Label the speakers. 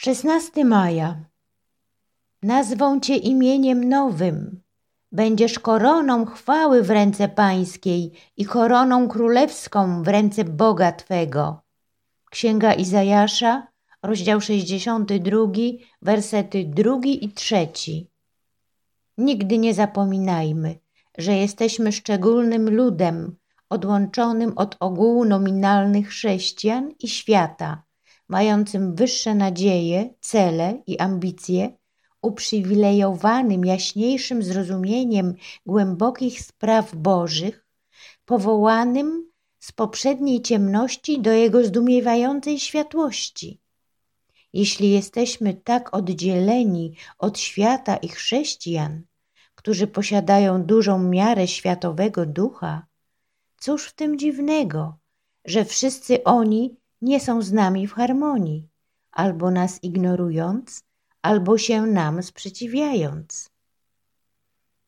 Speaker 1: 16 maja. Nazwą Cię imieniem nowym. Będziesz koroną chwały w ręce Pańskiej i koroną królewską w ręce Boga Twego. Księga Izajasza, rozdział 62, wersety 2 i 3. Nigdy nie zapominajmy, że jesteśmy szczególnym ludem, odłączonym od ogółu nominalnych chrześcijan i świata, mającym wyższe nadzieje, cele i ambicje, uprzywilejowanym jaśniejszym zrozumieniem głębokich spraw bożych, powołanym z poprzedniej ciemności do Jego zdumiewającej światłości. Jeśli jesteśmy tak oddzieleni od świata i chrześcijan, którzy posiadają dużą miarę światowego ducha, cóż w tym dziwnego, że wszyscy oni nie są z nami w harmonii, albo nas ignorując, albo się nam sprzeciwiając.